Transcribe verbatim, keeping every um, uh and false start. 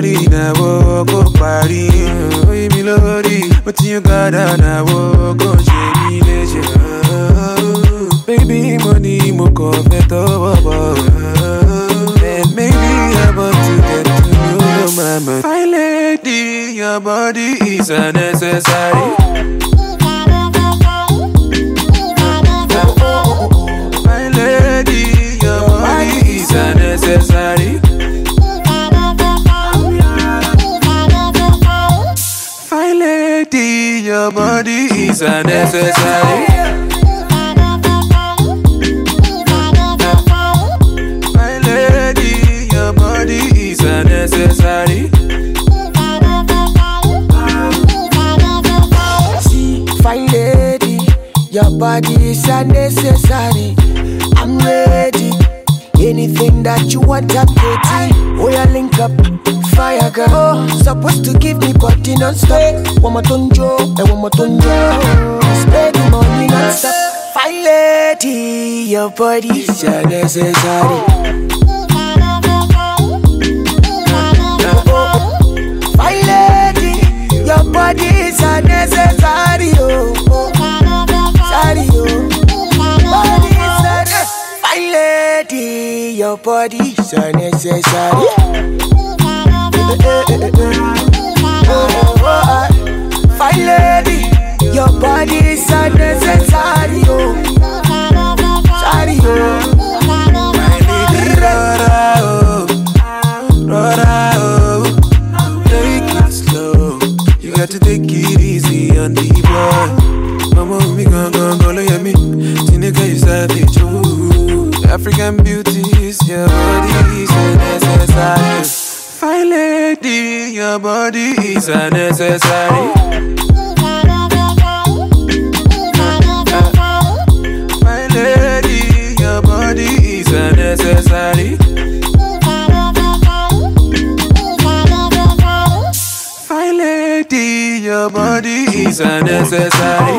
lori na wo go party. Oye mi lori, but you got na wo go shemi leje. Baby money mo ko feto baba. And maybe I'm about to get to know your mama. My lady, your body is unnecessary. My lady, your body is unnecessary. My lady, your body is unnecessary. My lady, your body is unnecessary. See, fine lady, your body is unnecessary. I'm ready. Anything that you want, I'm ready. Oh, yeah, link up, fire girl. Oh, supposed to give me body non-stop. One more tonjo, and one more tonjo. Spend the money non-stop. Fine lady, your body is unnecessary. Fine lady, your body is unnecessary. Oh, oh, sorry, oh. Body is unnecessary. Fine lady, your body is unnecessary. Fine lady, your body is unnecessary. Oh, sorry, oh. My lady, rora, oh, rora, oh. Take it slow. You got to take it easy on the boy. Mama, me gon' gon' go look at me. Tineka, you savage, ooh. African beauties, your body is unnecessary. Fine lady, your body is unnecessary. My lady, your body is unnecessary. Fine lady, your body is unnecessary.